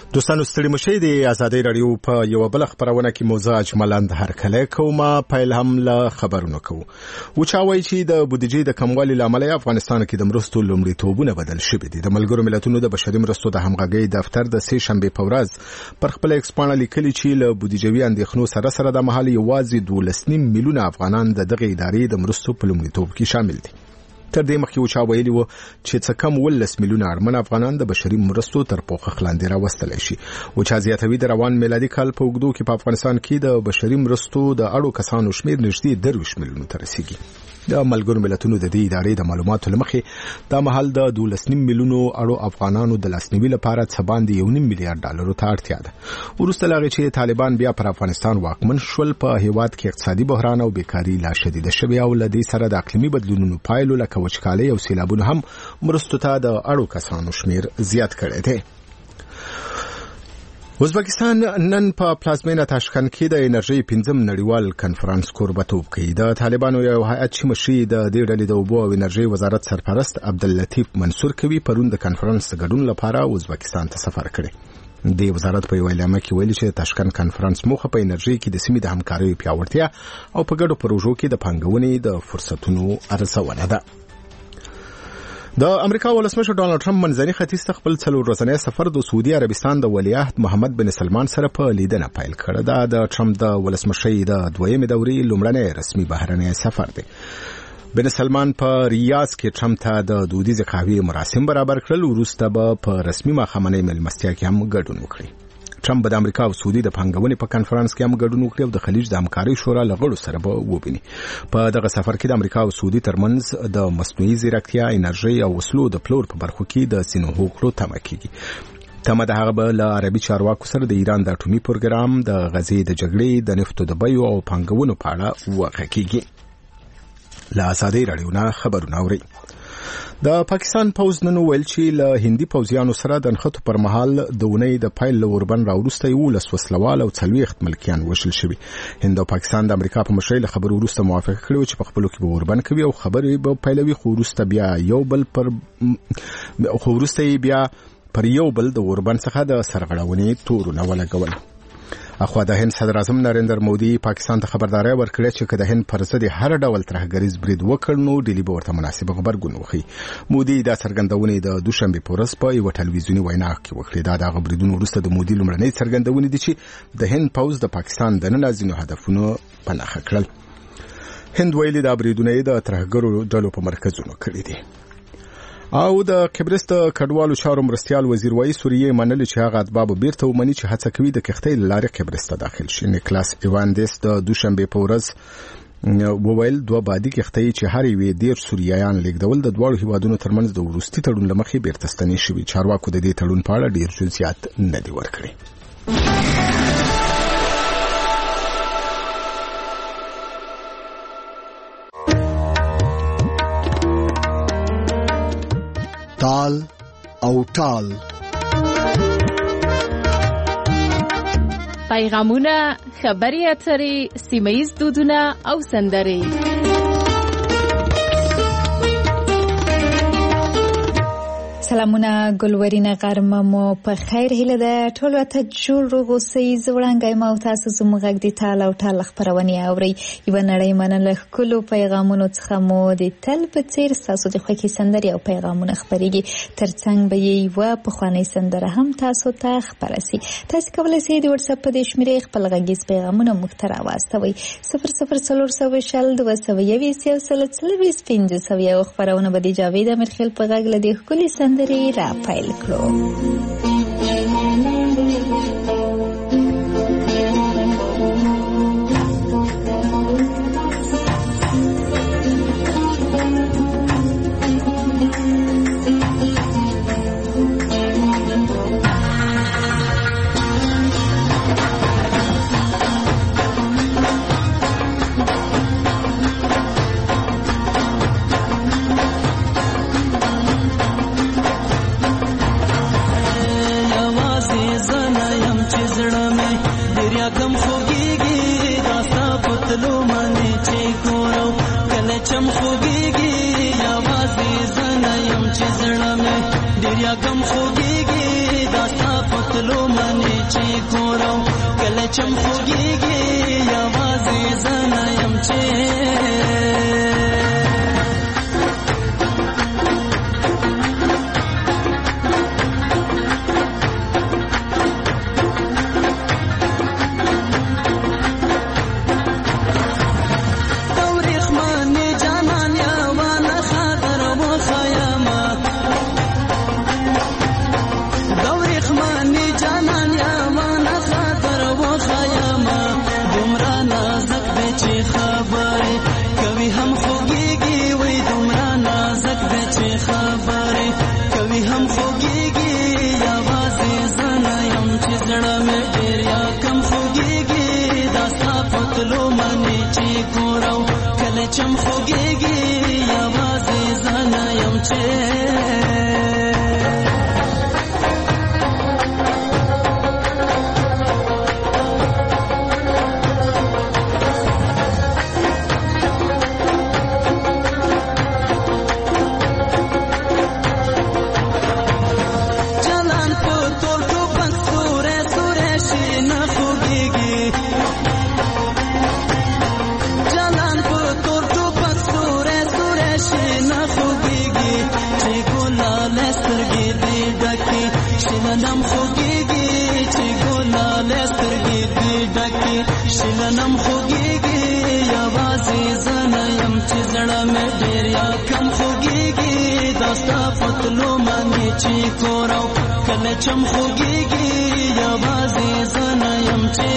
دوستانو ستړي مشي د آزادۍ رادیو په یو بل خبرونه کې موضوع اجملند هرکله کومه پیل هم له خبرونو کوو او چا وایي چې د بودیجې د کموالي لامل افغانستان کې د مرستو لومړیتوبونه بدل شوي دي. د ملګرو ملتونو د بشري مرستو د همغږۍ دفتر د سه شنبه په ورځ پر خپل ایکسپانه لیکلي چې له بودیجوي اندېښنو سره د محلي یوازې 12 میلیونه افغانان د دغه ادارې د مرستو په لومړیتوب کې شامل دي. تر دې مخکې وچا ویلي و چې څه کم 12 میلیونه ارمن افغانان د بشري مرستو تر پوښښ لاندې راوستلی شي. وچا زیاتوي د روان میلادي کال په اوږدو کې په افغانستان کې د بشري مرستو د اړو کسانو شمېر نږدې 23 میلیونو ته رسیږي. د ملګرو ملتونو د دې ادارې د معلوماتو لمخې د محل د 12 میلیونو اړو افغانانو د لاسنیوي لپاره څه باندې 1 میلیارډ ډالر ته اړتیا ده. وروسته لا چې طالبان بیا پر افغانستان واکمن شول په هیواد کې اقتصادي بحران او بیکاری لا شدیده شوې او لدې سره د اقلیمي بدلونونو پایلو لکه وچکالي او سیلابونه هم مرستو ته د اړو کسانو شمیر زیات کړی دی. ازبکستان نن په پلازمینه تاشکند کې د انرژي 5م نړیوال کنفرانس کوربتوب کوي. د طالبانو یو هیئت چې مشري د دې ډلې د اوبو او انرژي وزارت سرپرست عبداللطیف منصور کوي پرون د کنفرانس ګډون لپاره ازبکستان ته سفر کړی. د وزارت په اعلامیه کې ویلي چې تاشکند کنفرانس موخه په انرژي کې د سیمې د همکارۍ پیاوړتیا او په ګډو پروژو کې د پانګونې د فرصتونو ارزونه ده. د امریکا ولسمشر ډانلډ ټرمپ منځني ختیځ ته خپل 4 ورځنی سفر د سعودي عربستان د ولیعهد محمد بن سلمان سره په لیدنه پیل کړ. دا د ټرمپ د ولسمشۍ د دویمې دورې لومړنی رسمي بهرنی سفر دی. بن سلمان په ریاض کې ټرمپ ته د دودیز قهوې مراسم برابر کړل. وروسته به په رسمي ماښامنۍ مېلمستیا کې هم ګډون وکړي. ټرمپ د امریکا او سعودي د پانګونې په کنفرانس کې هم ګډون وکړي او د خلیج د همکارۍ شورا له غړو سره به وویني. په دغه سفر کې د امریکا او سعودي ترمنځ د مصنوعي ځیرکتیا، انرژي او وسلو د پلور په برخو کې د سینو هوکړو تمه کیږي. تمه د هغه به له عربي چارواکو سره د ایران د اټومي پروګرام، د غزې د جګړې، د نفتو د بیو او پانګونو په اړه وغږ کیږي. له آزادۍ رادیو نه خبرونه اوري. د پاکستان پوز نن ویل چې له هندي پوزیانو سره د نښتو پر مهال د اونۍ د پیل له اوربند راوروسته 11 وسلوال او 40 ملکیان وشل شوي. هند او پاکستان د امریکا په مشرۍ له خبرو وروسته موافقه کړې چې په خپلو کې به اوربند کوي او خبرې به پیلوي، خو وروسته بیا پر یو بل د اوربند څخه د سرغړونې تورونه ولګول. اخوا د هند صدر اعظم نریندر مودي پاکستان ته خبرداري ورکړه چې که د هند پر ضد هر ډول ترهګریز برید وکړ نو ډیلی به ورته مناسب غبرګون وکړي. مودي دا څرګندونې د دوشنبه په ورځ په یو ټلویزیونی وینا کې وکړه. دا د غبرګون وروسته د مودي لومړنۍ څرګندونې دي چې د هند پوز د پاکستان د ننازینو هدفونو په نښه کړل. هند ویلي دا بریدونه د ترهګرو ډلو په مرکزونو کړي دي. او د قبرس د کډوالو چارو مرستيال وزیر وایي سوریه منل چې هغه اسباب بیرته ومني چې هڅه کوي د کښتۍ لارې قبرس ته داخل شي. نیکلاس ایواندس د دوشنبه په ورځ وویل 2 بادي کښتۍ چې هر یوې 10 سوریایان لیږدول د دوه هیوادونو ترمنځ د وروستي تړون لمخې بیرته ستنې شوي. چارواکو د دې تړون په اړه ډیر جزئیات نه دي ورکړي. تال او ټال پیغامونه، خبري اترې، سیمه‌ییز دودونه او سندرې. سلامونه ګلورینه غرمه مو په خیر هیله ده. ټول ته جوړ روغوسئ. زوړنګای ما او تاسو زموږ غږ دی تال او ټال خبرونه اوري. یو نړۍ منل کلو پیغامونو څخه مو د تل په څیر تاسو د خوښي سندري او پیغامونه خبريږي. ترڅنګ به یو په خواني سندره هم تاسو ته خبرسي. تاسو کولای شئ د واتس اپ په شمیرې خپل غږیز پیغامونه مختار واستوي 00400 222 او خبرونه به د جاوید امرخیل په غږ لدی کلی سندري را پیل کړو. गम खोगेगी दास्ता पतलो چم خوږیږي یوازې زه نه یم چې چم خوږیږي یوازې زه نه یم چې جلان په تور ټوپک سوری سوری شي نه خوږیږي شلنم خوږیږي چې ګلاله سترګې دې ډکې شلنم خوږیږي یوازې زه نه یم چې زړه مې ډېر یا کم خوږیږي دا ستا په تلو باندې چې کور او کله چم خوږیږي یوازې زه نه یم چې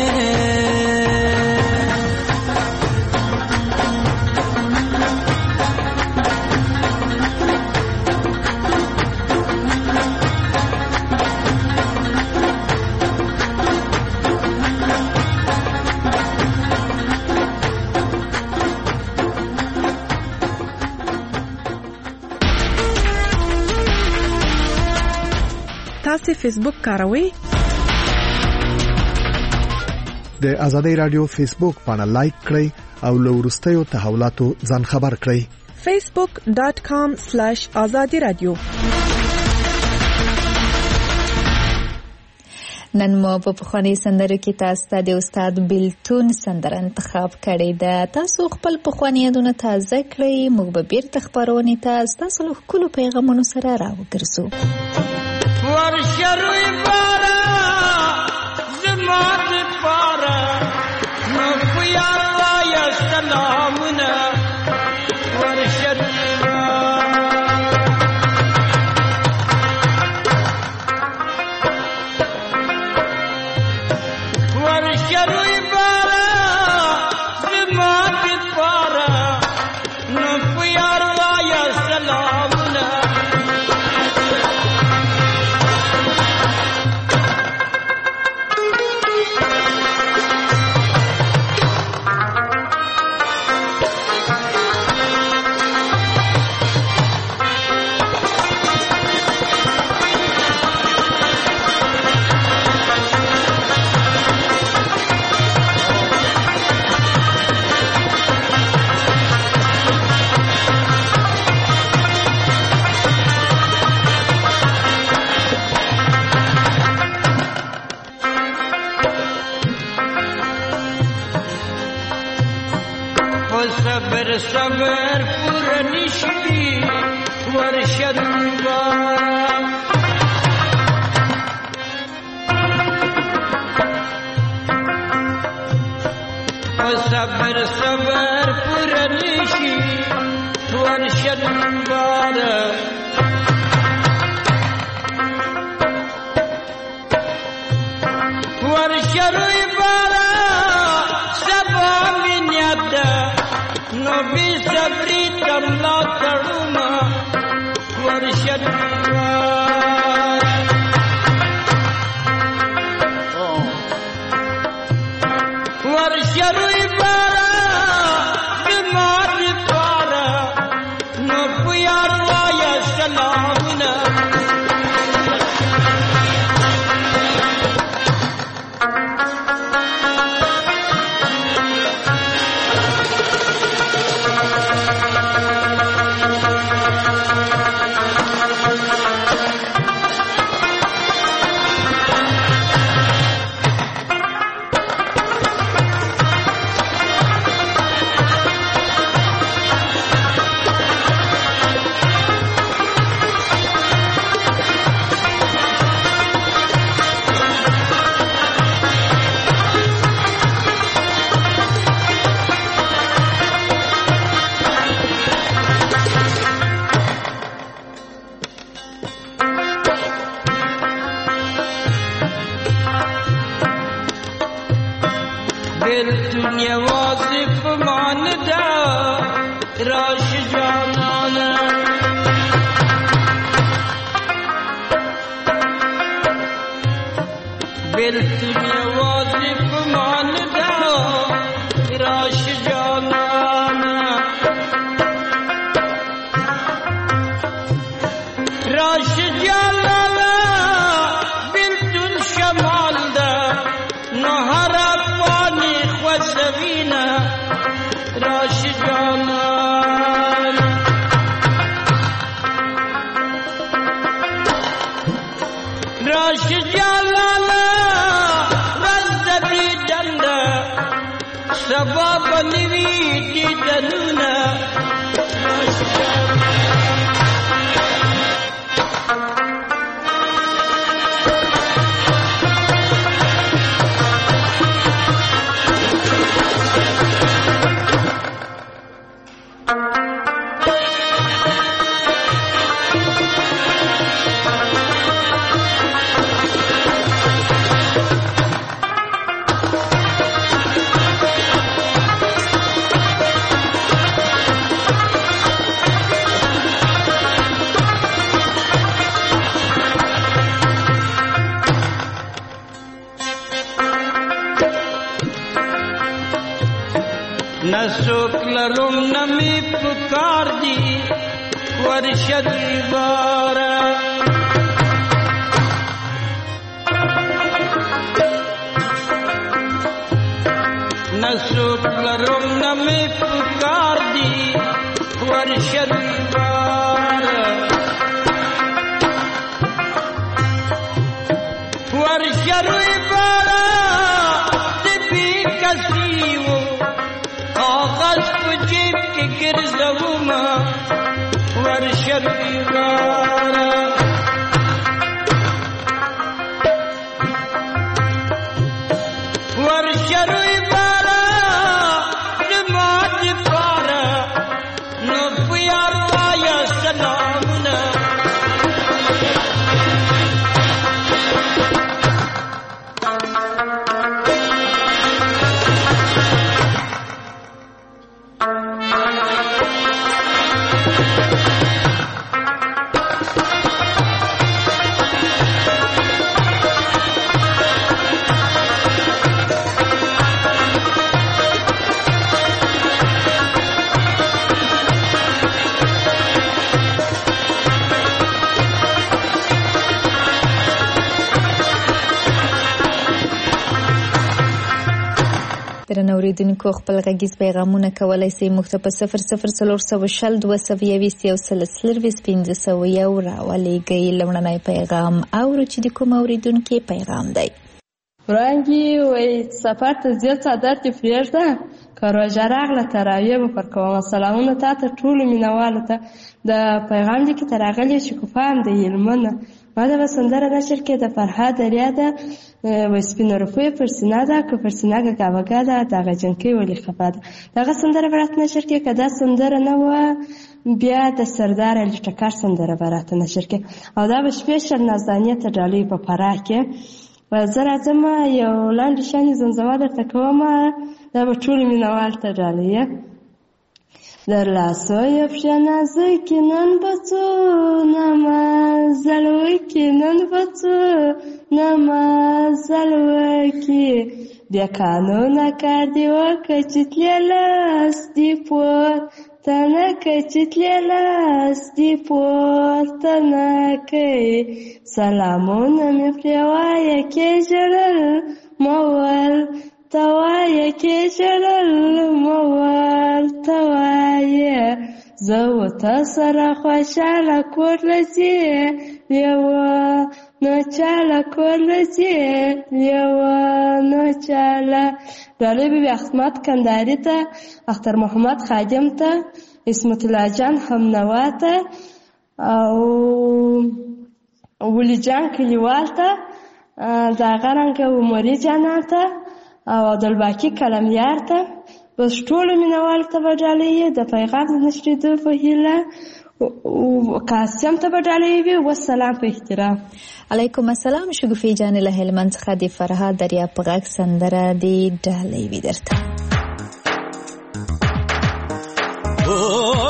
تاسو فیسبوک کاروئ؟ د آزادۍ رادیو فیسبوک باندې لایک کړئ او له وروستیو تحولاتو ځان خبر کړئ. facebook.com/azadi radio. نن مو په پخواني سندرو کې تاسو ته د استاد بیلتون سندره انتخاب کړې ده. تاسو خپل پخواني یادونه تازه کړئ. موږ به بیرته خپرونې ته ستاسو له ښکلو پیغامونو سره راوګرځو. ورشروی بارا زمات پارا نفیا الله سلامنا ورشروی بارا زمات پارا نفیا الله سلامنا صبر پرنشی ورشدوا صبر پرنشی ورشدوا ورشروی بارا سبا منیت نبی صبری تملا تڑوما ورشد ورشروی بارا بیمار پارا نبیار وایا سلامنا راش جانانا بلتم یوازی پمان دا راش جانانا راش جانانا بلتن شمال دا نهر پانی خوزوینا راش جانانا راش جانانا رزدی دندا سباب نوی دی دنونا راش جانانا نسوک لرم نمی پکار دی ورشد بارا نسوک لرم نمی پکار دی ورشد بارا ورشد بارا تبی کسیو آغاز پجیب کی گرزوما ورشد بیوارا ورشد بیوارا نماد پارا نو پیار پایا سلامنا درنوریدونکو خپل غږیز پیغامونه کولای شئ موږ ته په 00402021 راولېږئ. لومړنی پیغام اورو چې د کوم اوریدونکي پیغام دی. وړانګې وایي سفر ته ځې څادر دې پرېږده که روژه راغله تراویح به پر کومه. سلامونه تا ته ټولو مینهوالو ته. د پیغام لیکې ته راغلی شکوفا هم د هلمنه. ما دغه سندره نشر کې د فرهاد دریا ده وایي سپینه روپۍ پر سینه ده که پر سینه ګاګه ده دغه جنکۍ ولې خفه ده. دغه سندره به راته نشر کې که دا سندره نه وه بیا د سردار علي ټکر سندره به راته نشر کې او دا به سپیشل نازدانې ته ډالۍ په فراه کې. زه راځم یو لاندې شانې زمزمه درته کوم دا به ټولو مینهوال ته ډالۍ. در لاسوی پښه نازکې نن به څو نمازل وکړي نن به څو نمازل وکړي بیا قانونه کار دې وکړه چې تلې لاس دې پورته نه کوي چې تلې لاس دې پورته نه کوي سلامونه مې پرې وایه کې ژړل مه ورته وایه کې ژړل مه ورته وایه زه ورته سره خوشحاله کور له ځې لیونو چاله کور له ځې لیونو چاله. ډالۍ به وي احمد کندهاري ته، اختر محمد خادم ته، عصمت الله جان همنوا ته او ولی جان کلیوال ته، دغه رنګه عمري جانان ته او عبدالباقي کلمیار ته. بس ټولو مینهوالو ته به ډالۍ د پیغام د نشرېدو په هیله قاسم ته به ډالۍ وي. والسلام په احترام. علیکم السلام. شګوفې جانې له هلمند څخه د فرهاد دریا په غږ سندره د ډالۍ وي درته.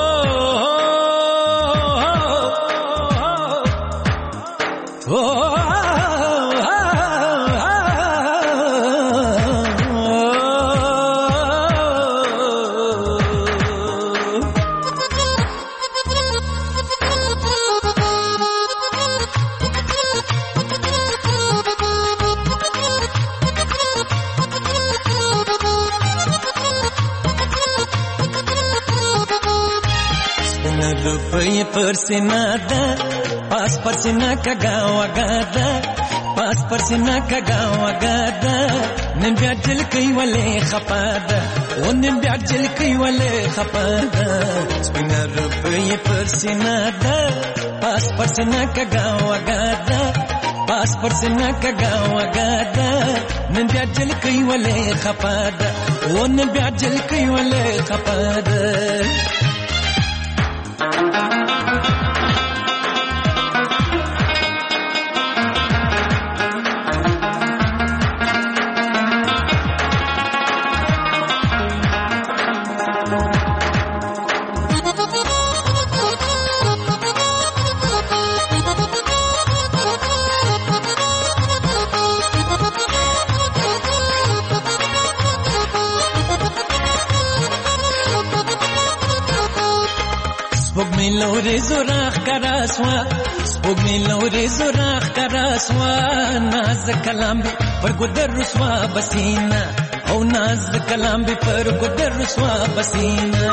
سپینه روپۍ پر سینه ده پاس پر سینه کږه وږه ده پاس پر سینه کږه وږه ده نن بیا جلکۍ ولې خفه ده و نن بیا جلکۍ ولې خفه ده سپینه روپۍ پر سینه ده پاس پر سینه کږه وږه ده پاس پر سینه کږه وږه ده نن بیا جلکۍ ولې خفه ده و نن بیا جلکۍ ولې خفه ده سپوږمۍ لورې زوراخ کراسوا سپوږمۍ لورې زوراخ کراسوا ناز کلام به پر ګدر رسوا بسینا او ناز کلام به پر ګدر رسوا بسینا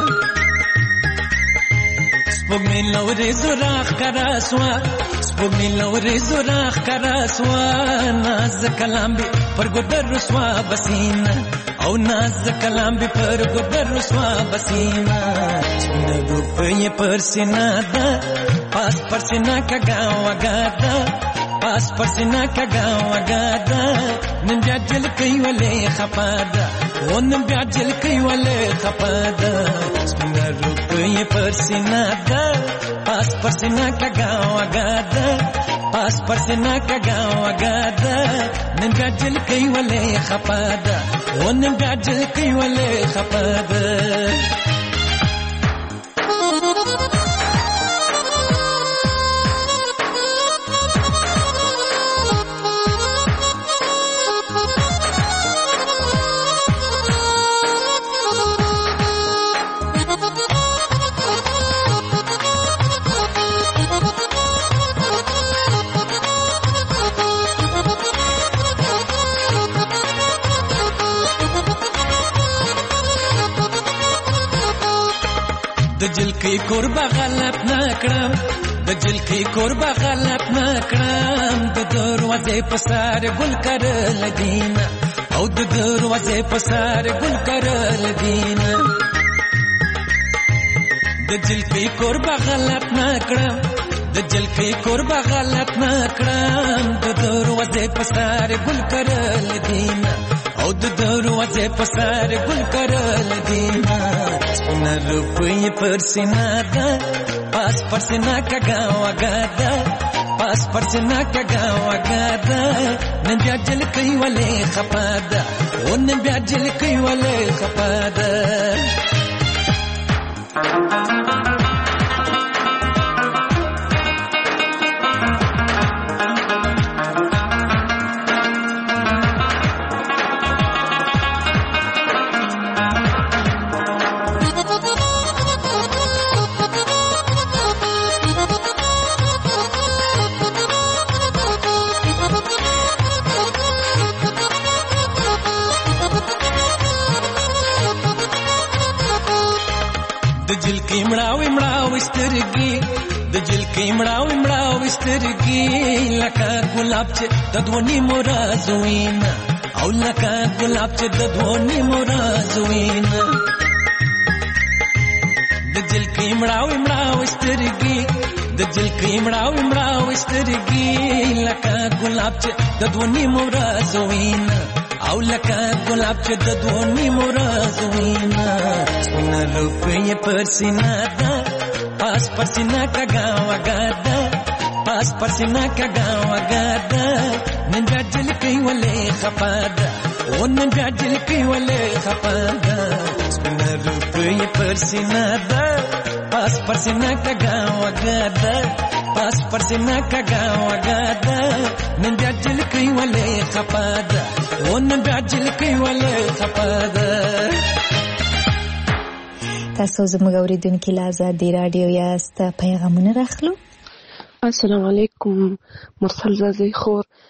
سپوږمۍ لورې زوراخ کراسوا سپوږمۍ لورې زوراخ کراسوا ناز کلام به پر ګدر رسوا بسینا او ناز کلام به پر ګدر رسوا بسینا سپینه روپۍ پر سینه ده پاس پر سینه کږه وږه ده پاس پر سینه کږه وږه ده نن بیا جلکۍ ولې خفه ده و نن بیا جلکۍ ولې خفه ده سپینه روپۍ پر سینه ده پاس پر سینه کږه وږه ده پاس پر سینه کږه وږه ده نن بیا جلکۍ ولې خفه ده و نن بیا جلکۍ ولې خفه ده د جلکۍ کوربه غلط نکړم د جلکۍ کوربه غلط نکړم د دروازې په سر ګل کرل دینه او د دروازې په سر ګل کرل دینه د جلکۍ کوربه غلط نکړم د جلکۍ کوربه غلط نکړم د دروازې په سر ګل کرل دینه او د دروازې په سر ګل کرل دینه سپینه روپۍ پر سینه ده پاس پر سینه کږه وږه ده پاس پر سینه کږه وږه ده نن بیا جلکۍ ولې خفه ده و نن بیا جلکۍ ولې خفه ده د جلکۍ مړاوي مړاوي سترګې د جلکۍ مړاوي مړاوي سترګې لکه ګلاب چې د دوه نیمو رازو وینه او لکه ګلاب چې د دوه نیمو رازو وینه د جلکۍ مړاوي مړاوي سترګې د جلکۍ مړاوي مړاوي سترګې لکه ګلاب چې د دوه نیمو رازو وینه او لکه ګلاب چې د دوه نیمو رازو وینه سپینه روپۍ پر سینه ده پاس پر سینه کږه وږه ده پاس پر سینه کږه وږه ده نن بیا جلکۍ ولې خفه ده و نن بیا جلکۍ ولې خفه ده سپینه روپۍ پر سینه ده پاس پر سینه کږه وږه ده پاس پر سینه کږه وږه ده نن بیا جلکۍ ولې خفه ده و نن بیا جلکۍ ولې خفه ده تاسو زموږ اوریدونکي له ازادي راډیو یاست پیغامونه راخلو السلام علیکم مرسل زازی خور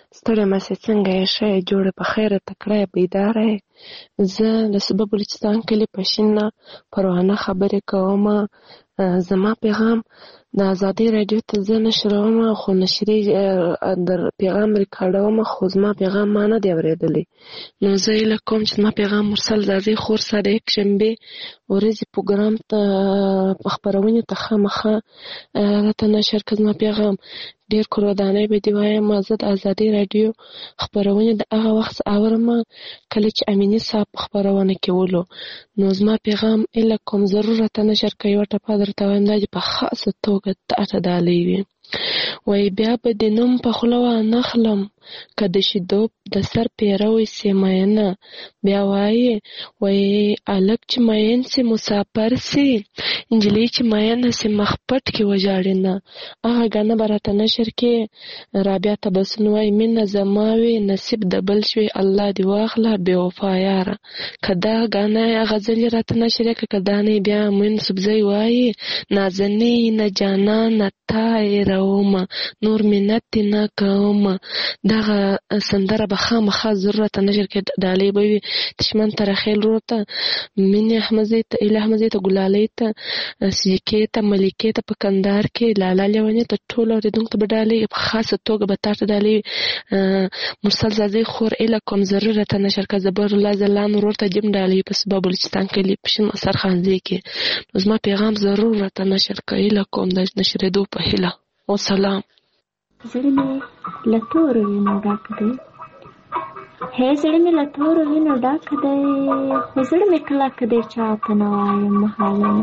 ستړی مسې څنګه یې ښه یې جوړه په خیره تکړه یې بیداره یې. زه د صوبه بلوچستان کلي پښین نه پروانه خبرې کوم. زما پیغام د ازادۍ راډیو ته زه نشروم خو نشري در پیغام ریکارډوم خو زما پیغام ما نه دی اورېدلی. نو زه هیله کوم چې زما پیغام مرسل زازۍ خور سره یکشنبې ورځې پروګرام ته په خپرونې ته خامخا راته نشر کړه. زما پیغام ډېر کورودانۍ به دې وایم. زه د ازادۍ راډیو خپرونې د هغه وخت اورم کله چې امیني صاحب په خپرونه کې ولو. نو زما پیغام هیله کوم ضرور راته نشر کړه. یوه ټپه درته وایم دا چې په خاصه توګه تاته ډالۍ وي. وایي بیا به د نوم په خوله وانخلم که د شیدو د سر پیروی سي مینه. بیا وایي هلک چې مین سي مسافر سي، نجلۍ چې مینه سي مخ پټ کې وژاړي نه. هغه ګانه به راته نشر کې رابعه تبسم وایي مینه زما وي نصیب د بل شوي الله دې واخله بې وفا یاره. که دا ګانه غزل یې راته نشر کړه که دا نه بیا موین سبزی وایي نازنې نه جانانه تا یې رومه نور منت نه کومه. دغه سندره به خامخا ضرورت نشر کې ډالۍ به وي. دشمن ترخیل ورور ته مینې احمدزۍ ته ایله احمدزۍ ته ګلالۍ ته سیکې ته ملیکې ته په کندهار کې لالا لیونۍ ته ټولو اورېدونکو ته به ډالۍ په خاصه توګه به تا ته ډالۍ مرسل زازۍ خور ایله کوم ضرور راته نشر کړه. زبر الله ځلان ورور ته جیم ډالۍ په صوبه بلوچستان کلي پښین سرخانځي کې. نو زما پیغام ضرور راته نشر کړه. ایله کوم د نشرېدو په هیله. وسلام. زړه مې له تورو وینو ډک دی، هی زړه مې له تورو وینو ډک دی، خو زړه مې کلک دی چاته نه وایم حالونه.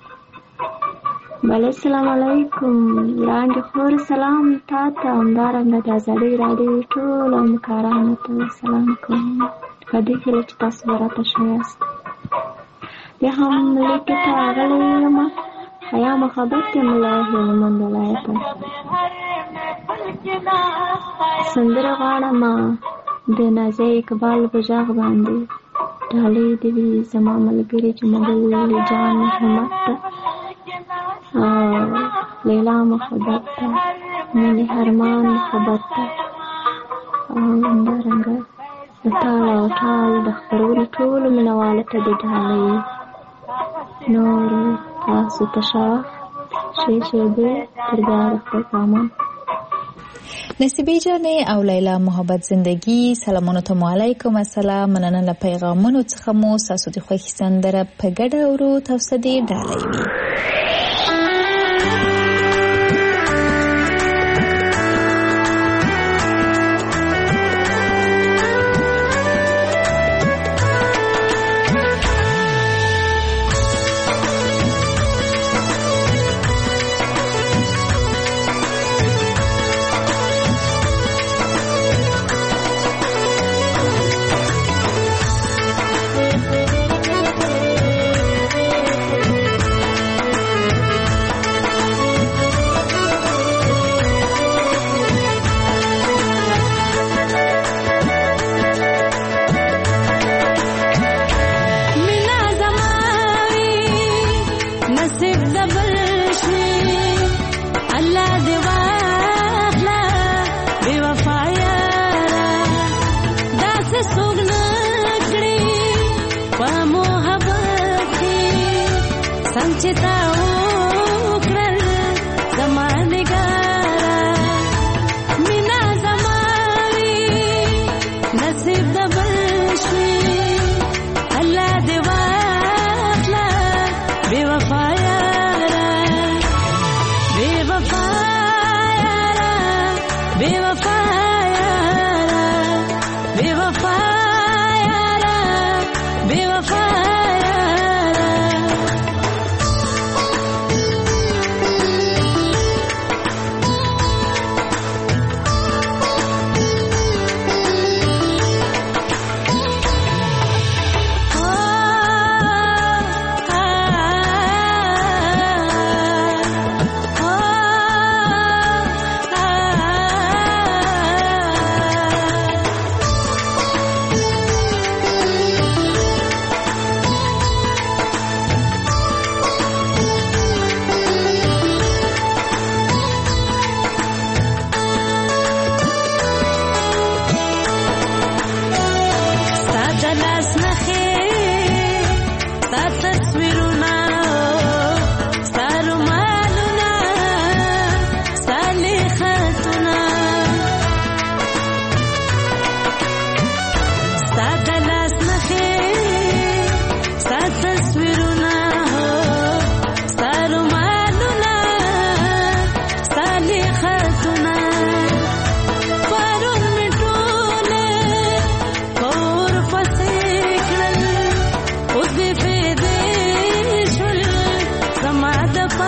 بله السلام علیکم وړانګې خور، سلام تا ته همدارنګه د ازادۍ راډیو ټولو همکارانو ته سلام کوم په دې هیله چې تاسو به راته ښه یاست. بیا هم لیکې ته راغلی یم حیا محبت یم له هلمند ولایته. سندره غواړم د نازیه اقبال په غږ باندې ډالۍ دې وي زما ملګري جمال جان محمد ته او لیلا محبت ته مینې هرمان محبت ته او همدارنګه د تال او ټال د خپرونې ټولو مینهوالو ته دې ډالۍ نور تاسو ته ښه ښې شېبې تر بیا د خپل پامان. نصیبی جانې او لیلا محبت زندگی سلامونو ته مو علیکم السلام. مننه له پیغامونو څخه مو ستاسو د خوښې سندره په ګډه اورو تاسو دې ډالۍ وي.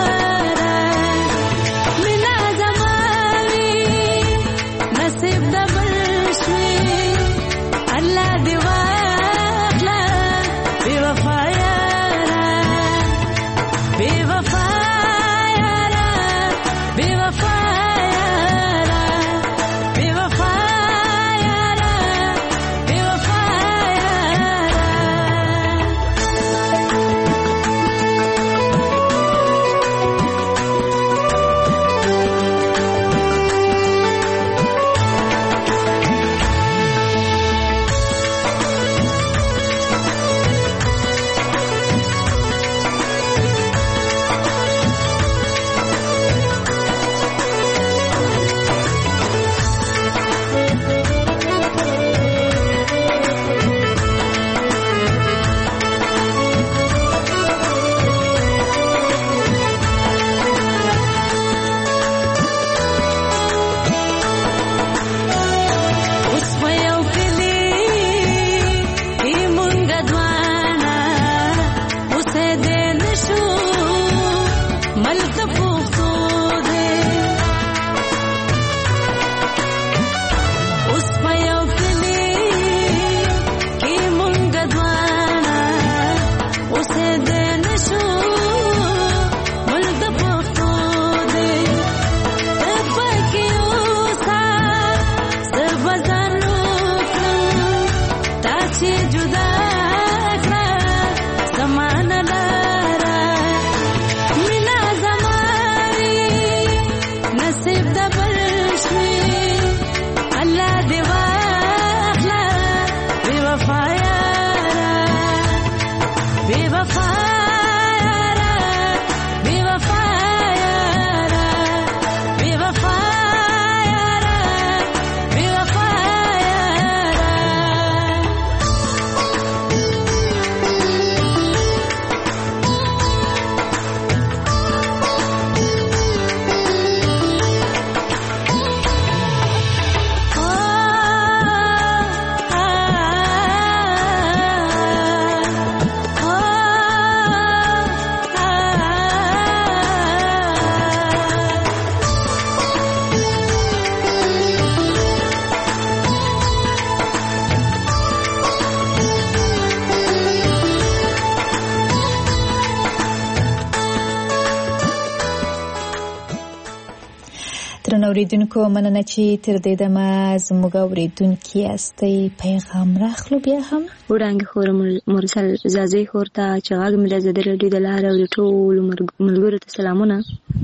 اوریدونکو مننه چې تر دې دمه زموږ اوریدونکي یاستئ. پیغام راخلو بیا هم وړاندې خور مرسل زازۍ خور ته چې غږ مې د ازادي راډیو د لارې او د ټولو ملګرو ته سلامونه.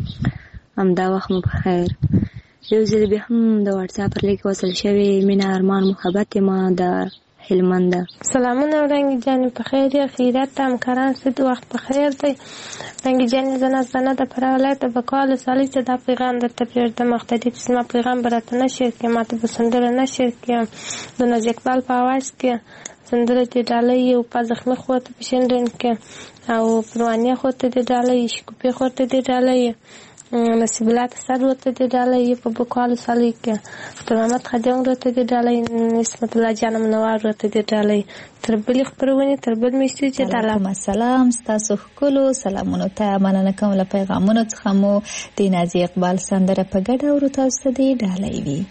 همدا وخت مو په خیر. یو ځل بیا هم د واټساپ پر لیک وصل شوی مینه ارمان محبت ما د هلمند. سلامونه وړاندې جانې په خیر یا خیرات همکاران ست وخت په خیر دی. رنگی جانی زنه در پرولایت بکال سالی چه دا پیغام در تپیرده مختلف سیما پیغام برات نشید که ما تو بسندر نشید که دو نزیکبال پاواز که سندر دی دالی و پا زخمی خود پیشندن که او پروانی خود دی دالی شکوپی خود دی دالی نصیبلات سر رو دی دالی پا بکال سالی که محمد خدیون رو دی دالی اسمت الله جانم نوار رو دی دالی تر بل خبرونه تر بل میشتي چې تعالی سلام ستاسو خلکو سلامونه ته مننه کوم له پیغامونو څخه مو د نازي اقبال سندره په ګډه ورو تاسو ته ډالۍ وي.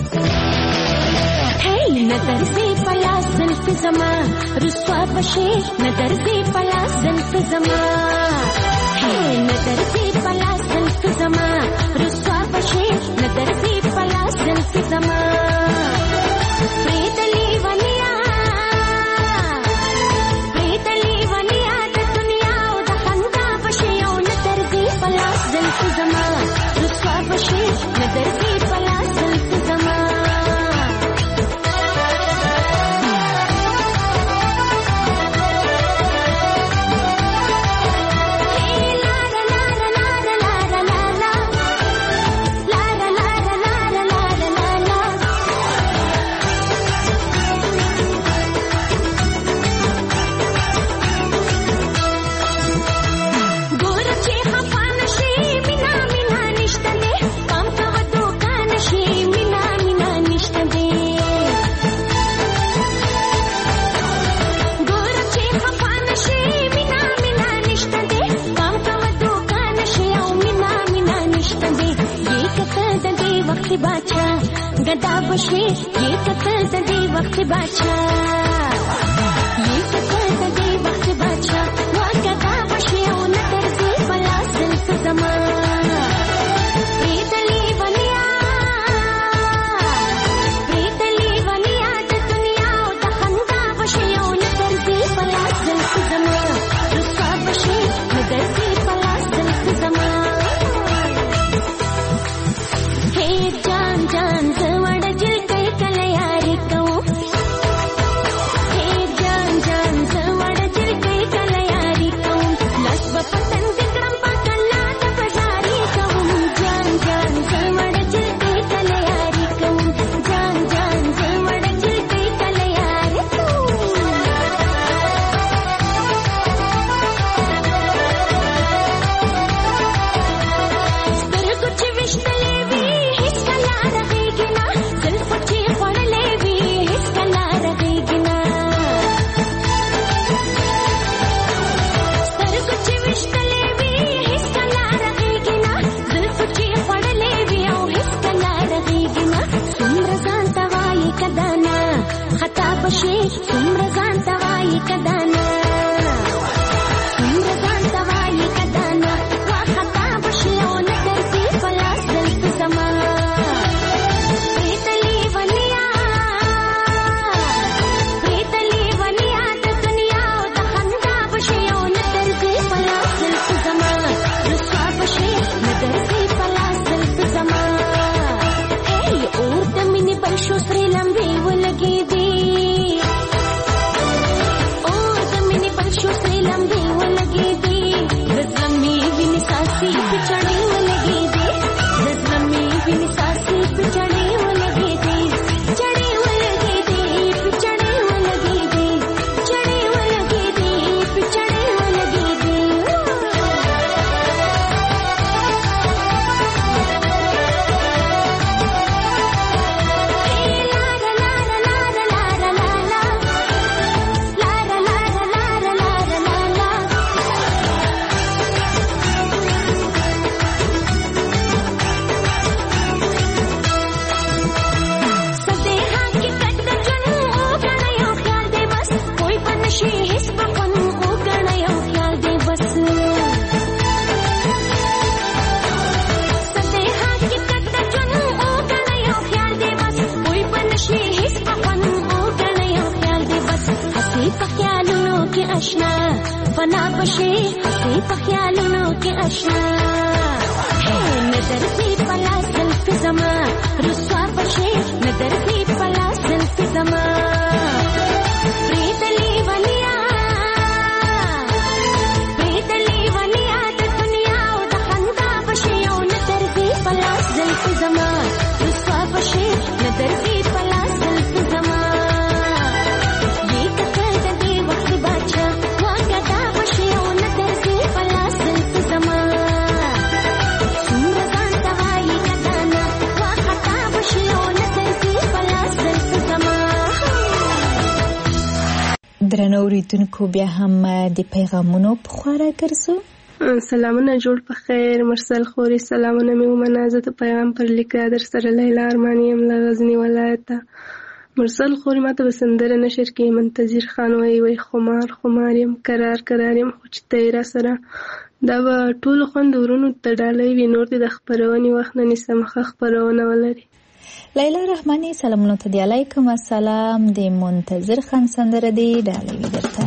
هی نظر زی پلاس زلف زما رسوا بشي نظر زی پلاس زلف زما هی نظر زی پلاس زلف زما رسوا بشي نظر زی پلاس زلف زما پریتلی ونیا نظر دی پلاس زلف زما ګور چې خفانه شي مینا مینا نشته نه پام کوه دوکا وخت باچا گدا بشي یہ قتل د دې وخت باچا یہ قتل د دې وخت باچا وا گدا بشي او نظر دې بلا سلف زمان فنا بشي حسي بخيالونو کې اشنا نظر دې پلا سلف زما رسوا بشي نظر دې پلا سلف زما پریدلی ولیا د دنیا او د خندا بشي او نظر دې پلا سلف زما رسوا بشي نظر دې پلا سلف زما درنو اوریدونکو بیا هم د پیغامونو په خواړه ګرځو. سلامونه جوړ په خیر مرسل خوري سلامونه مې ومنه. زه د پیغام پر لیکه در سره لیلا ارماني یم له غزني ولایته. مرسل خوري ماته به سندره نشر کې منتظر خان وی خمار یم قرار یم خو چې ته را سره دا به ټولو خوندورونو ته ډالۍ وي نور دې د خپرونې وخت نه نیسه مخه خپرونه ولري. لیلا رحمانی سلامونه ته دی علیکم السلام د منتظر خان سندره دی ډالۍ وي درته.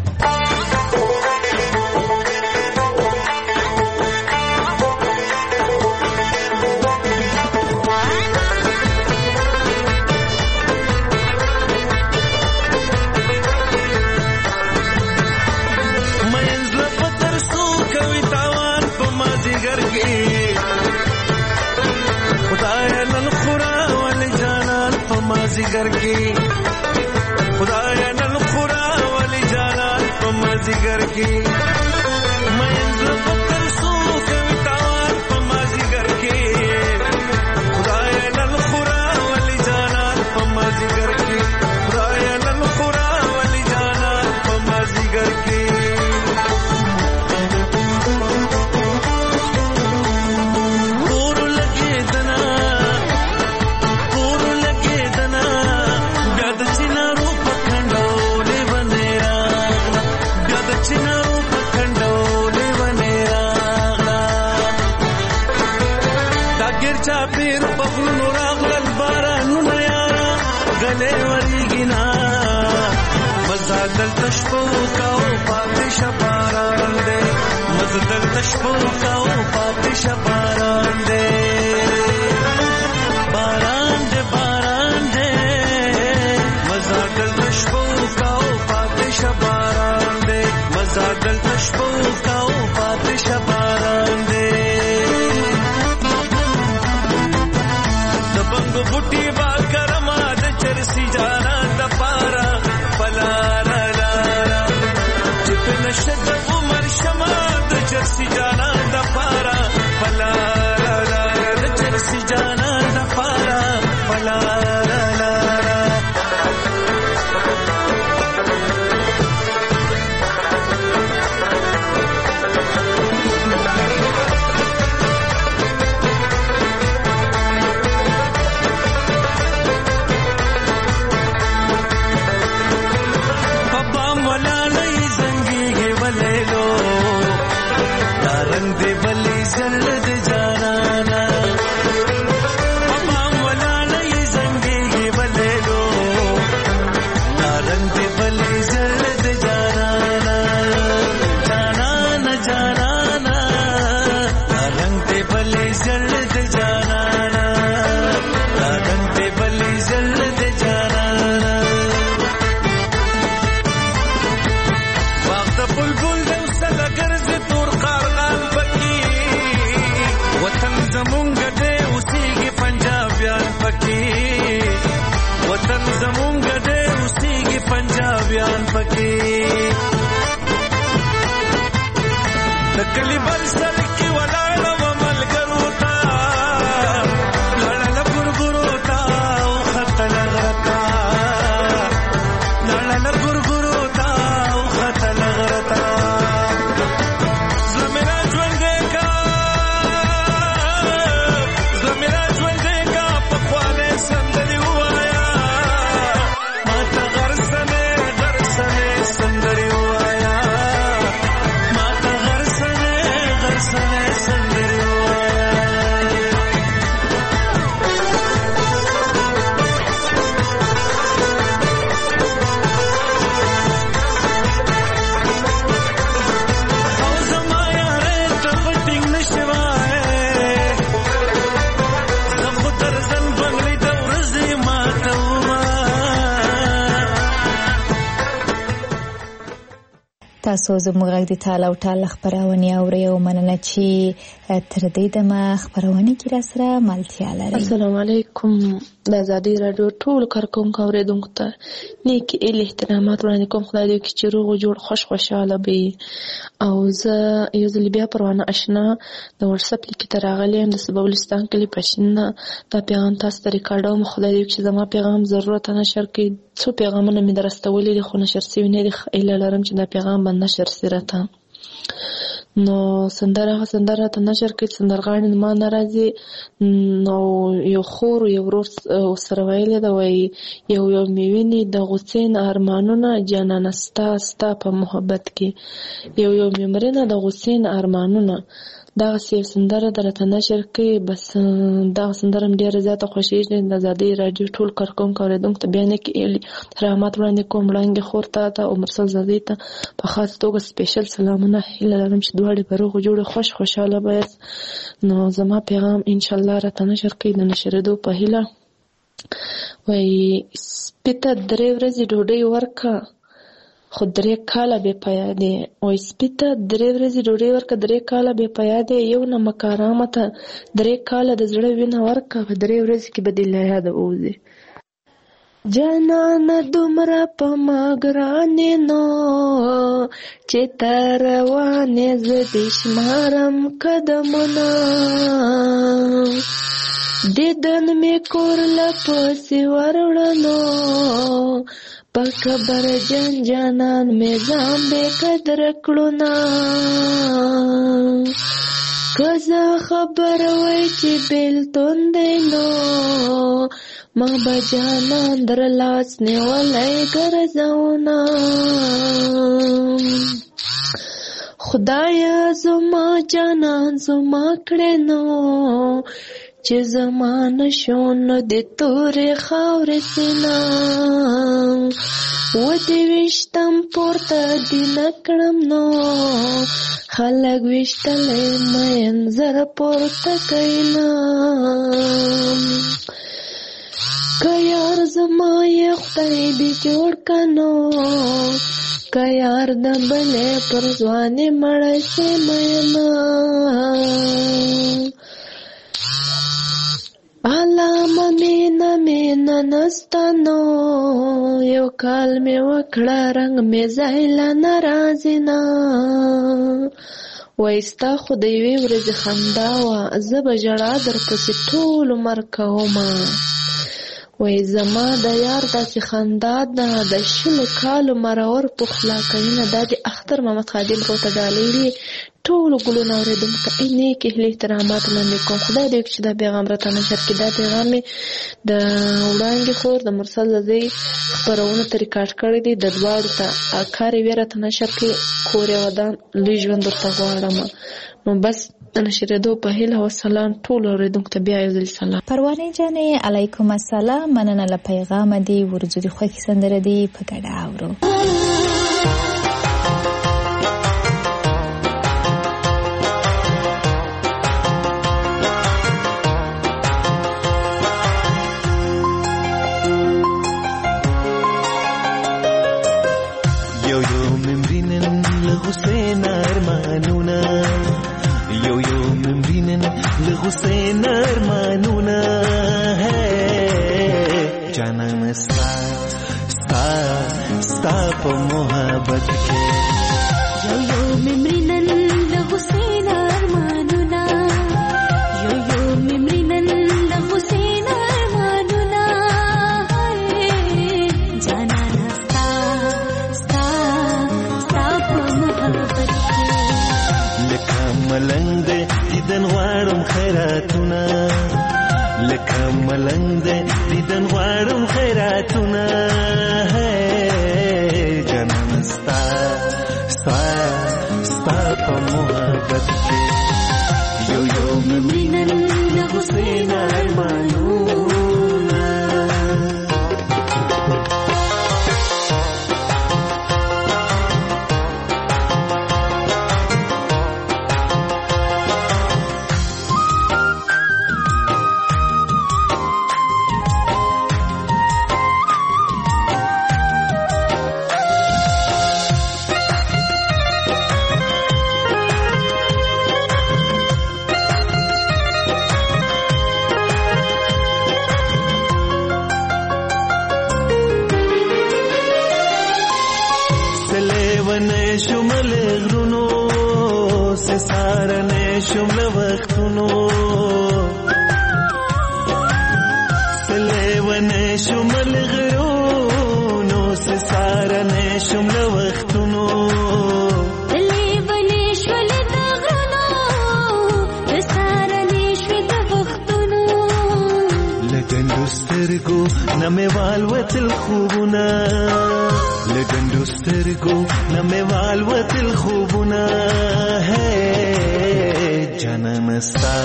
जिगर की खुदाया नल खुरा वाली जाना पमा जिगर की मैं पत्थर सू कवितावान पमा जिगर की खुदाया नल खुरा वाली जाना पमा जिगर की खुदाया नल खुरा वाली जाना पमा जिगर की दूर लगे दना چاپیر پغلو راغلل بارانونه یارا غلې ورېږینا مزه دلته شپو کاو پاتې شه باران دی مزه دلته شپو کاو پاتې شه باران دی باران دی باران دی مزه دلته شپو کاو پاتې شه باران دی مزه دلته شپو کاو پاتې شه باران دی د بنګو بوټي با کرما د چرسي جانا د پارا پلارا لارا چې په نشد عمر شما د چرسي جانا د پارا پلارا لارا د چرسي جانا د پارا پلارا لارا کلی بل سر کی ولاړه و ملګرو تا لړل ګورګورو تا او خطل غرتا لړل ګورګورو تا او خطل غرتا زمیرا ژوندې کا په خواله سندري وایا ماته غرسنه سندري وایا تاسو زموږ غږ د ټاله او ټاله خپرونې اورئ او مننه چې تر دې دمه خپرونې کې راسره ملتیا لرئ. السلام علیکم. د ازادي راډیو ټول کارکونکو اورېدونکو ته نیک احترامات وړاندې کوم. خدای دې وکړي چې روغ جوړ خوشحاله وي. او زه یو ځل بیا پروانه اشنا د واتساپ لیکې ته راغلی یم د بلوچستان کلي پښین دا پیغام تاسو ته ریکارډوم. خدای دې وکړي چې زما پیغام ضرورت نشر کړي. څو پیغامونه مې درستولي دي خو نشر سوي نه دي. ایله لرم چې دا پیغام باندې نشر سي راته. نو سندره ته نشر کړي سندرغاړي ما ناراضي. نو یو خور یو ورور سره ویلې دا وایي یو مې ویني د غوڅین ارمانونه جانانه ستا په محبت کې یو مې مرینه د غوڅین ارمانونه. دغه سندره درته نشر کړي. بس دغه سندره مې ډېره زیاته خوښېږي. د ازادۍ راډیو ټول کارکونکو اورېدونکو ته بیا نه کې رحمت وړاندې کوم. وړاندې خور ته او مرسل زادۍ ته په خاص توګه سپیشل سلامونه. هیله لرم چې دواړې به روغ جوړې خوشحاله به. نو زما پیغام انشاءالله راته نشر کړي د نشرېدو په هیله. وایي سپي ته 3 ورځې ډوډۍ ورکه خو 3 کاله بې پیا دی. وایي سپي ته 3 ورځې ډوډۍ ورکه 3 کاله بې پیا دی. یو نمک ارامه ته 3 کاله د زړه وینه ورکه په 3 ورځې کې به دې له یاده ووځي. جانانه دومره په ما ګرانې نو چې ته روانې زه دې شمارم قدمونه. دیدن مې کور له پسې وروړنو په خبر جانان مې ځان بې قدره کړونه. که زه خبر وای چې بېلتون دی نو ما به جانان در لاس نیولی ګرځونه. خدایا زما جانان زما کړې نو چې زمانه شونه د تورې خاورې سینا و دې وشتم پورته دی نکړم نو خلک وشتلې مین زر پورته کینا که یار زما یې خدای دې جوړ کنو که یار د بلې پر ځوانې مړی سي مینا علامه مینا نستانو یو کال مې وکړه رنګ مې زایله ناراضي نه وای ستا خو د یوې ورځې خندا وه زه به ژړا درپسې ټول عمر کومه وای زما د یار داسې خندا ده د شلو کالو مرور پخلا کوینه دا د اختر محمد خادم راته ډالۍ دي ټولو ګلونه اورېدونکو ته نیک اهل احترامات وړاندې کوم خدای دې وکړي چې دا پیغام راته نشر کړي دا پیغام مې د وړانګې خور د مرسل زوی خپرونه ته ریکارډ کړی دی د دواړو ته کار یې راته نشر کړي کور یې ودان لوی ژوند ورته غواړم نو بس د نشرېدو په هیله او سلام ټولو اورېدونکو ته بیا یو ځل سلام پروانې جانې علیکم السلام مننه له پیغامه دی ورځو دي خوښې سندره دی په ګډه اورو حسین ارمانونه جانان ستا په محبت کې یو ممرینن د حسین ارمانونه یو ممرینن د حسین ارمانونه جانان ستا په محبت کې لکه ملنګ دیدن غواړم خیراتونه لکه ملنګ دیدن غواړم خیراتونه جانان ستا په محبت کې یو ممرینن د حسین ارمانونه شمله وختونو سلیوانه شمله غرونو سسارانه شمله وختونو سلیوانه شمله غرونو سسارانه شمله وختونو لګندو سترګو نمه والوتل خوبونه لګندو سترګو نمه والوتل خوبونه جانان ستا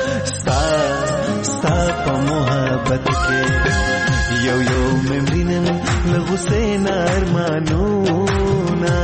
په محبت کې یو ممرینن له حسین ارمانونه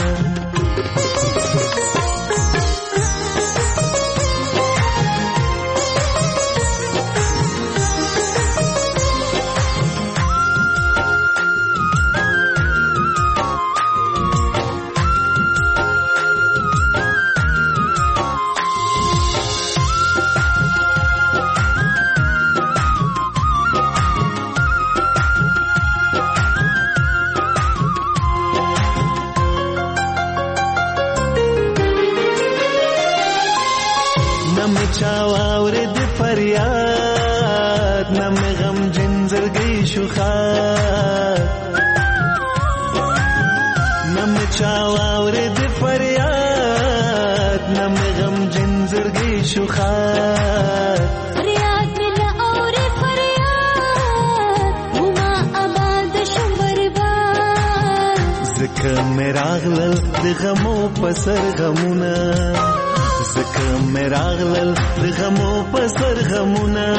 غمو پسر غمونه زکه مراغلل غمو پسر غمونه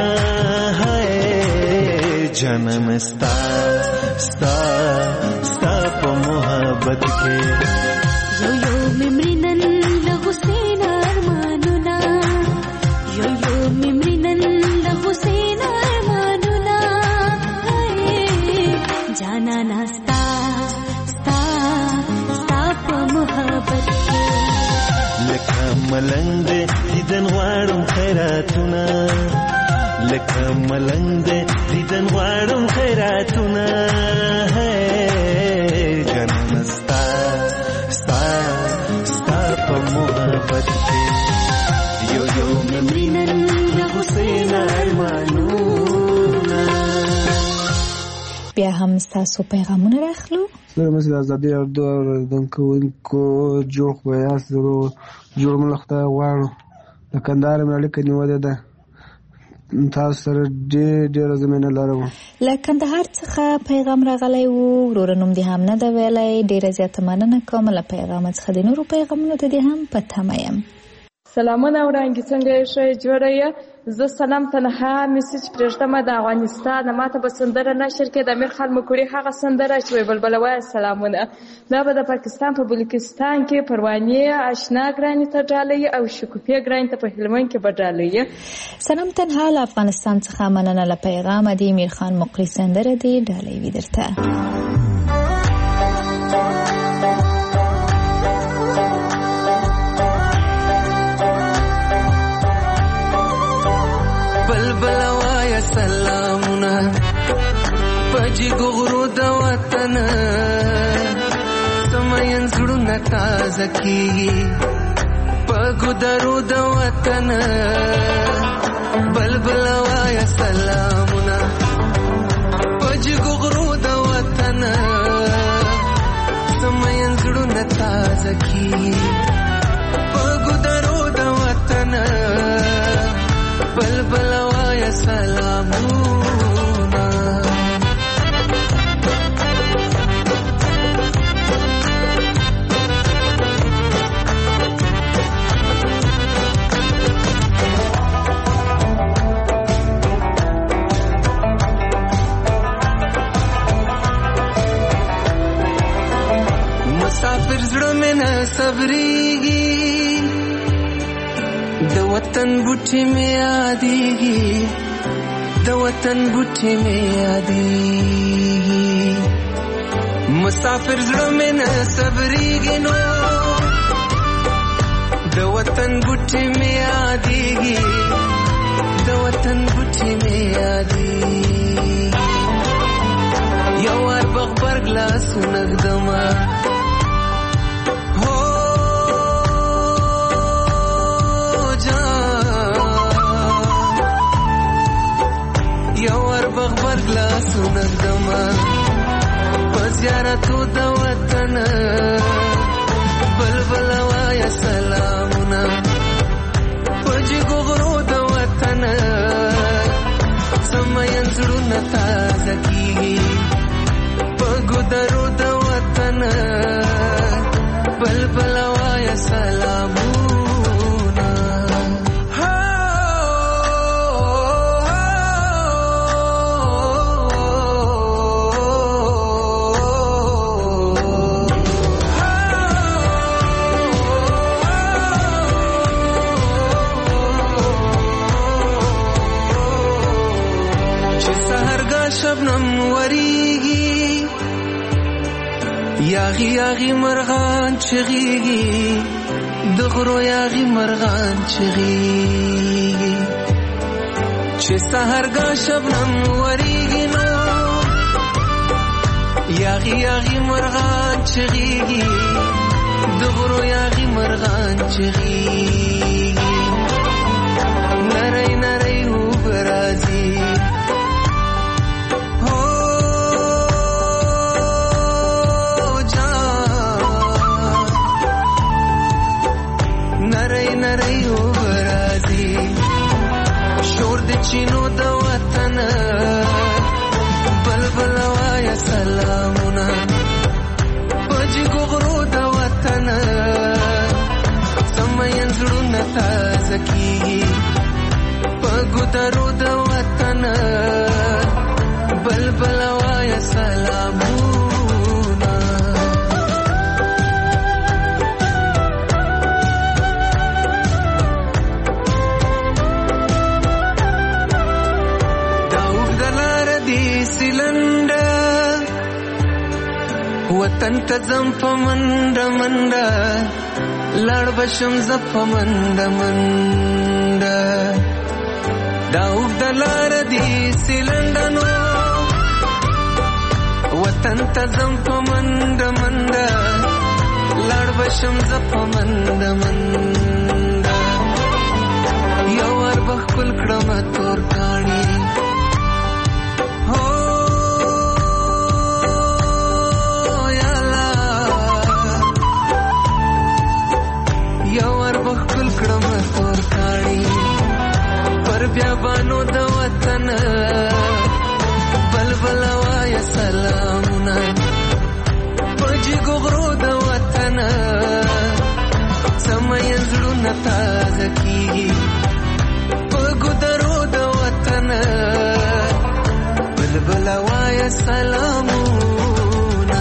هاي جانم ستا ستا ستا په محبت کې یو یو ممری نن له حسین ارمانونه یو یو ممری نن له حسین ارمانونه جانا ناستا ستا ستا په محبت کې لکه ملنګ دې دیدن غواړم خیراتونه لکه ملنګ دې دیدن غواړم خیراتونه جانم ستا ستا ستا په محبت کې یو یو ممری نن له حسین ارمانونه. بیا هم ستاسو پیغامونه راخلو. سره مسله ازادي او دونکو جوړ ویاس زرو جوړ ملخته غواړو د کندهار ملک نیولې ده تاسو سره ډېر زمينه لرم. له کندهار څخه پیغام راغلی وو، ورور نوم دې هم نه دا ویلای. ډېره زیاته مننه کوم له پیغام څخه. د نورو پیغامونو ته دې هم په تمه یم. سلامونه وړاندې څنګه ښه جوړه یې. زه سلام تنها میسج پرېږدم د افغانستان. ماته به سندره نشر کې د امیر خان مکوړي هغه سندره چې وی بلبل وایه سلامونه. دا به د پاکستان په بلوچستان کې پروانې آشنا ګرانې ته ډالۍ او شکوفې ګرانې ته په هلمند کې به ډالۍ. سلام تنها له افغانستان څخه مننه له پیغام د امیر خان مکوړي سندره دې ډالۍ وي درته. سلامونه پجی ګورو د وطن سمین زړونه تازه کیږي پګو درو د وطن بلبل وایا سلامونه پجی ګورو د وطن سمین زړونه تازه کیږي پګو درو د وطن بلبل وایا سلامونه. مسافر زړه مې نه صبرېږي د وطن بوټي مې یادېږي د وطن بوټي مې یادېږي مسافر زړه مې نه صبرېږي نو د وطن بوټي مې یادېږي د وطن بوټي مې یادېږي یو وار بغبرګ لاسونه ږدمه بغبر گلاسونه ږدمه په زیارتو د وطن بلبل وایا سلامونه په جګو غرو د وطن سمین زړونه تازه کیږي په ګودرو د وطن بلبل وایا سلامونه. شبنم وریږي یاغي یاغي مرغان چغيږي د غرو یاغي مرغان چغيږي چې سحرګا شبنم وریږي نو یاغي یاغي مرغان چغيږي د غرو یاغي مرغان چغيږي نری نری و برازي چینو د وطن بلبل وایا سلامونه پجی ګورو د وطن سمین زړونه تازه کیږي په ګودرو د وطن بلبل وای سلامونه دا وګدلار دی سیلنډر وطن ته ځم په منډه منډه لړ بشم ز په منډه منډه دا وګدلار دی سیلنډنو وطن ته ځم په منډه منډه لړ بشم ز په منډه منډه یو ور بخل کړم تور کاڼي بیابانو د وطن بلبل وای سلامونه پجی ګغرو د وطن سمای زړونه تازه کیږي پګودرو د وطن بلبل وای سلامونه.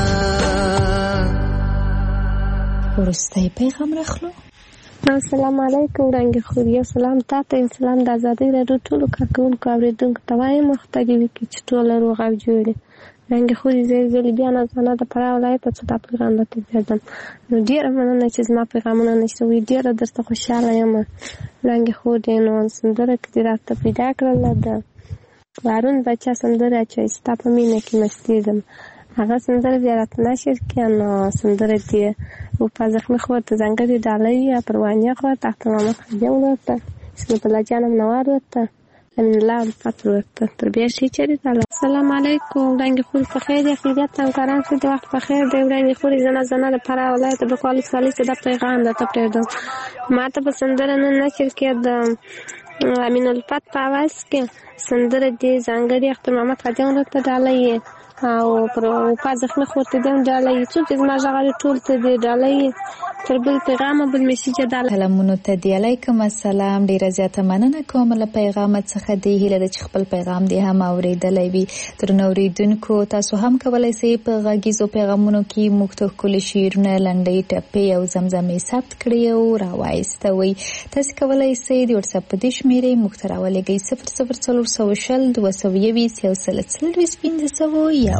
ورسته پیغام راخلو. السلام علیکم رنګ خوریا سلام تاسو سلام د آزادۍ راډیو ټولو کارکونکو اوریدونکو ته وایم مختګي وکړي چې ټول روغ او جوړ رنګ خوري زې بیا نه زنه د فراه ولایت څخه د پیغام راته ځم نو ډیر مننه چې زما پیغامونه نشته وي ډیر درته خوشاله یم رنګ خوري نو سندره کې راته پیدا کړل د وارون بچا سندره چې ستا په مینه کې مستیدم هغه سندره بیا راته نشر کړه سندره دی او په زخمي خو ته ځنګړي ډالۍ یا پروانیا خو تحت محمد خدیو ورته اسم الله جانم نوار ورته امین الله الفاتر ورته تر بیا شي چې تعالی. السلام علیکم رنګ خور په خیر خیریت همکاران څه د وخت په خیر دی رنګ خور زنه د فراه ولایت د کال ثالث د پیغام د تپریدو ماته په سندره نه نشر کړه امین الفات په आवाज کې سندره دی ځنګړي اختر محمد خدیو ورته ډالۍ او پر په ځخمه خورته دم ډالۍ څو چې ما ژغړې ټول ته دی ډالۍ تر بل پیغام بل میسیج ډالۍ سلامونه ته دی علیکم السلام ډیر زیاته مننه کوم له پیغام څخه دی هله د خپل پیغام دی هم اوریدلای وي تر نوریدونکو تاسو هم کولای شئ په غږیزو پیغامونو کې مختلف کل شیرونه لنډۍ ټپې او زمزمې ثبت کړئ او راوایستوي تاسو کولای شئ د واتس اپ په دې شمیرې مختراولګي 004020 یو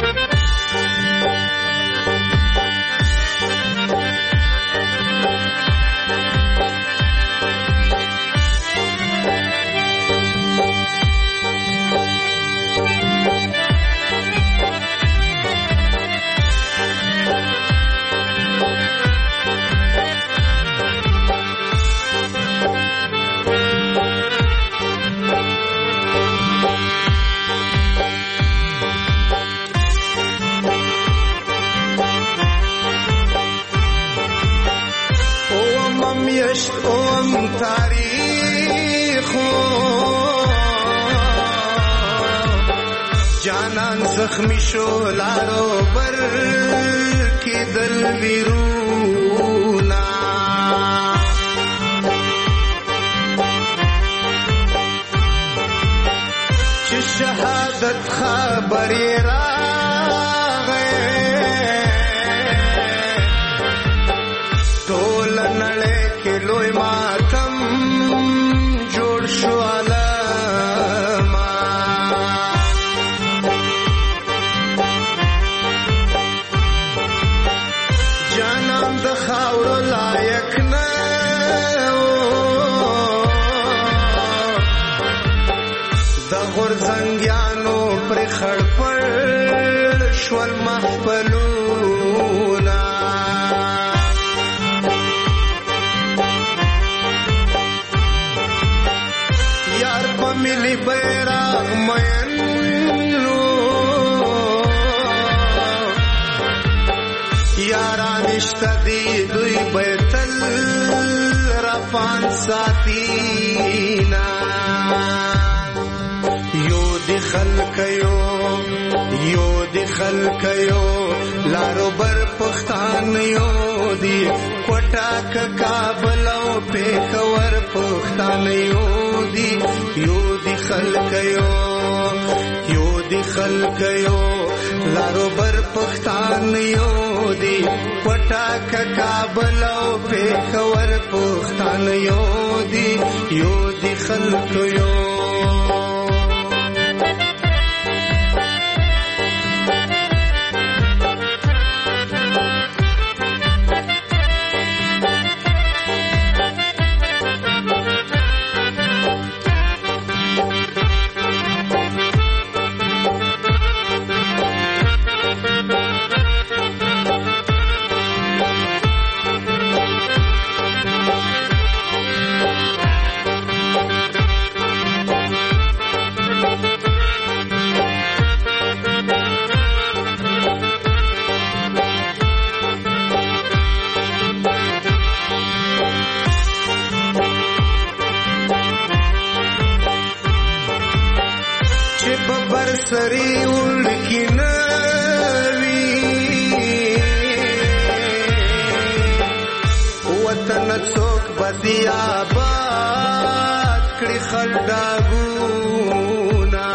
جانان زخمی شو لارو بر کی دل ویرونا چه شهادت خبری راغے ټول نړۍ کې لوی ماتم جوړ شو زنګیانو پر خړپړ شول محفلونا یار په ملي بیرغ مینو یاران اشتدی دوی بیتل رفان ساتینا یو دی خلق یو لارو بر پښتان یو دی کوټا کابل او پېښور پښتان یو دی خلک یو لارو بر پښتان یو دی کوټا کابل او پېښور پښتان یو دی خلک یو سری اڑکی نوی وطن څوک بدی آباد کړي خلډاګونا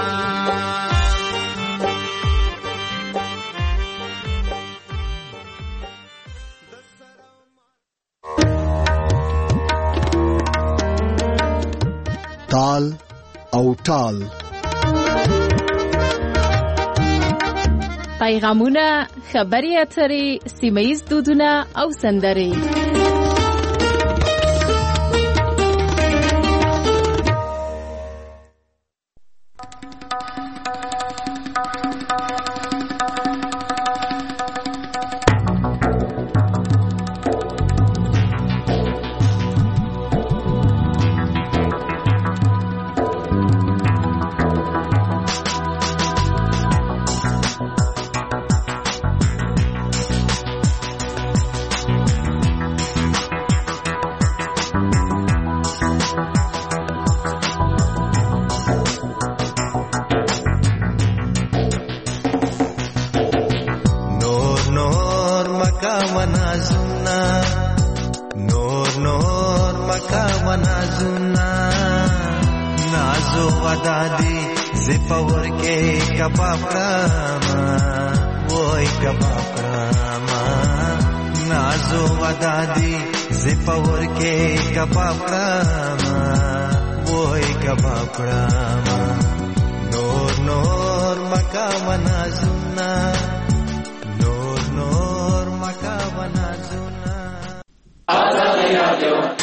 تال او ټال پیغامونه، خبري اترې، سیمه‌ییز دودونه او سندرې. Azadi Radio